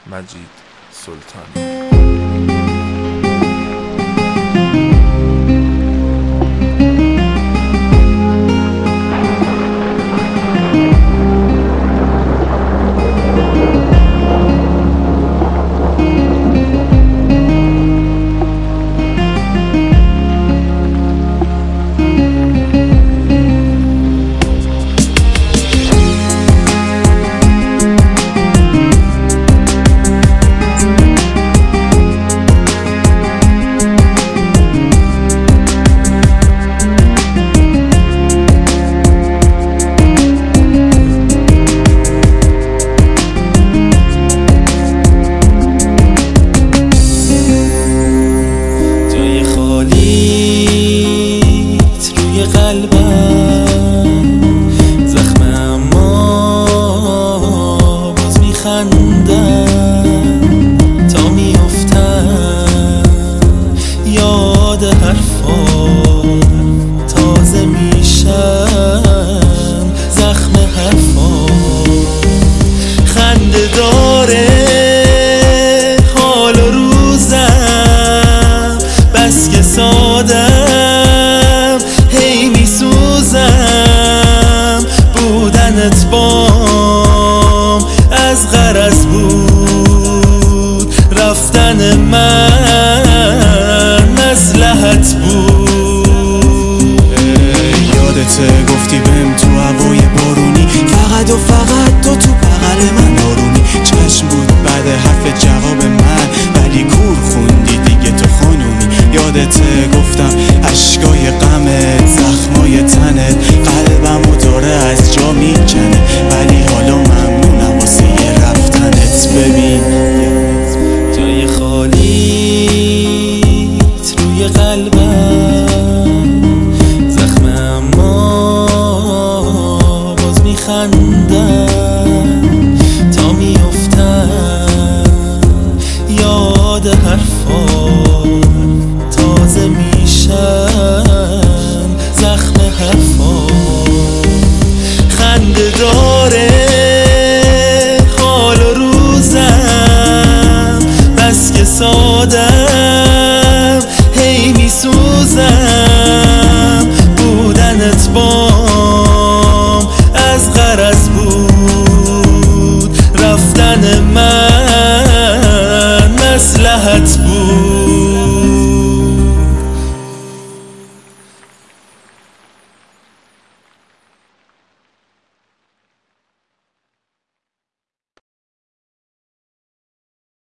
مجید سلطانی. تا میافتم یاد حرفات تازه میشم زخم حرفات خنده داره حال و روزم بس که سادم هی میسوزم بودنت بام از غرض بود رفتن من مصلحت بود یادت گفتی بهم تو هوای بارونی فقط و فقط تو بغل من آرومی چشم بود بعد حرف جواب من ولی کور خوندی دیگه تو خانومی یادت گفتم اشکای غمت زخمای تنت قلبمو داره از جا میکنه ولی حالا ممنونم واسه رفتنت ببین جای خالیت روی قلبم زخم اما باز میخندم تا میافتم یاد حرفات تازه میشم زخم حرفات خنده داره حال و روزم بس که ساده